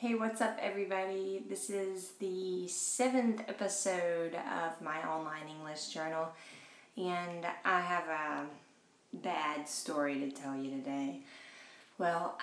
Hey, what's up, everybody? This is the 7th episode of my online English journal, and I have a bad story to tell you today. Well,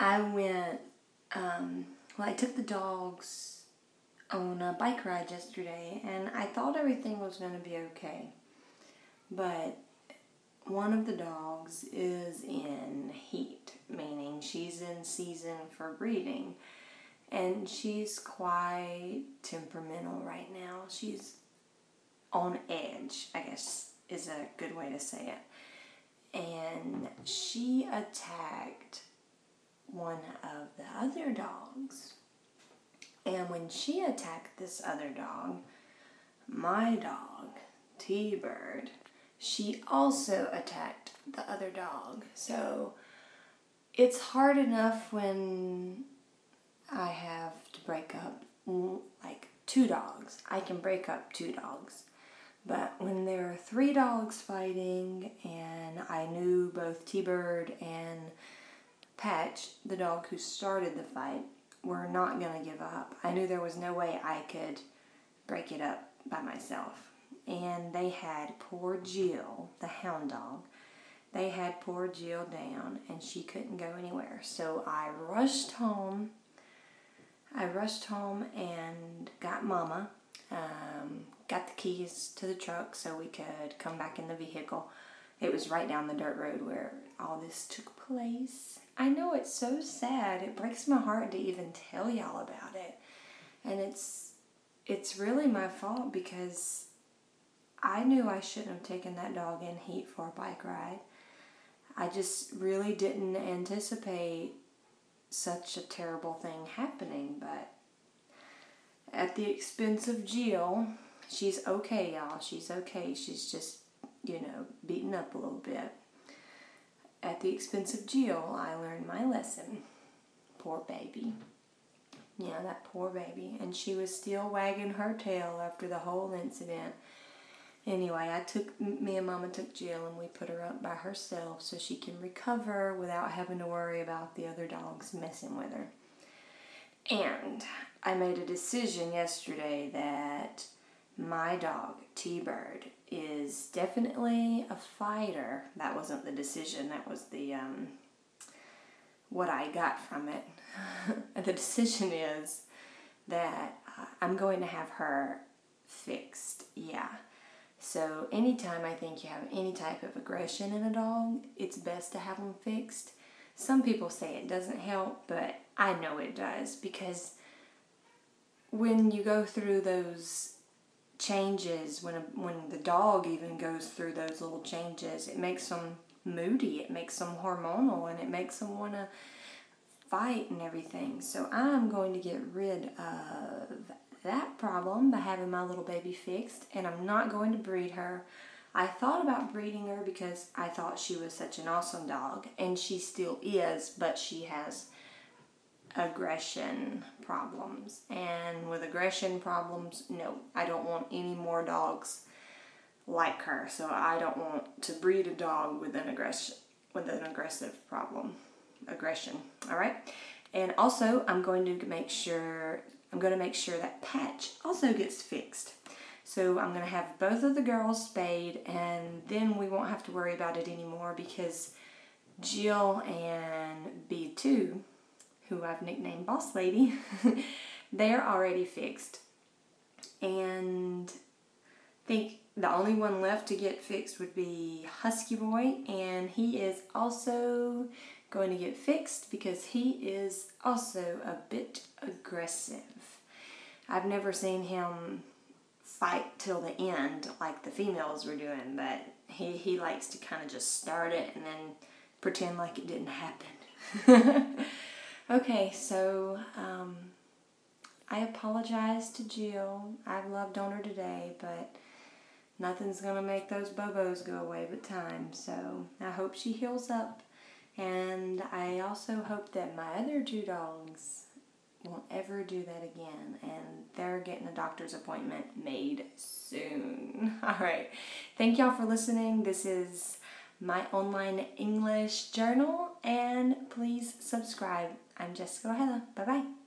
I took the dogs on a bike ride yesterday, and I thought everything was going to be okay. But one of the dogs is in heat, meaning she's in season for breeding. And she's quite temperamental right now. She's on edge, I guess is a good way to say it. And she attacked one of the other dogs. And when she attacked this other dog, my dog, T-Bird, she also attacked the other dog. So it's hard enough when I have to break up like 2 dogs. I can break up 2 dogs. But when there are 3 dogs fighting, and I knew both T-Bird and Patch, the dog who started the fight, were not going to give up. I knew there was no way I could break it up by myself. And they had poor Jill, the hound dog. They had poor Jill down, and she couldn't go anywhere. So I rushed home and got Mama, got the keys to the truck so we could come back in the vehicle. It was right down the dirt road where all this took place. I know, it's so sad. It breaks my heart to even tell y'all about it. And it's really my fault because I knew I shouldn't have taken that dog in heat for a bike ride. I just really didn't anticipate such a terrible thing happening, but at the expense of Jill, she's okay, y'all. She's okay. She's just, beaten up a little bit. At the expense of Jill, I learned my lesson. Poor baby. Yeah, that poor baby. And she was still wagging her tail after the whole incident. Anyway, me and Mama took Jill and we put her up by herself so she can recover without having to worry about the other dogs messing with her. And I made a decision yesterday that my dog, T-Bird, is definitely a fighter. That wasn't the decision, that was the what I got from it. The decision is that I'm going to have her fixed, yeah. So anytime I think you have any type of aggression in a dog, it's best to have them fixed. Some people say it doesn't help, but I know it does, because when you go through those changes, when the dog even goes through those little changes, it makes them moody, it makes them hormonal, and it makes them want to fight and everything. So I'm going to get rid of that problem by having my little baby fixed, and I'm not going to breed her. I thought about breeding her because I thought she was such an awesome dog, and she still is, but she has aggression problems. And with aggression problems, no, I don't want any more dogs like her. So I don't want to breed a dog with an aggressive problem. Aggression, all right? And also, I'm going to make sure that Patch also gets fixed. So I'm going to have both of the girls spayed, and then we won't have to worry about it anymore because Jill and B2, who I've nicknamed Boss Lady, they're already fixed. And I think the only one left to get fixed would be Husky Boy, and he is also going to get fixed because he is also a bit aggressive. I've never seen him fight till the end like the females were doing, but he likes to kind of just start it and then pretend like it didn't happen. Okay, so I apologize to Jill. I've loved on her today, but nothing's going to make those bobos go away but time. So I hope she heals up, and I also hope that my other 2 dogs won't ever do that again, and they're getting a doctor's appointment made soon. All right. Thank y'all for listening. This is my online English journal, and please subscribe. I'm Jessica Ojeda. Bye-bye.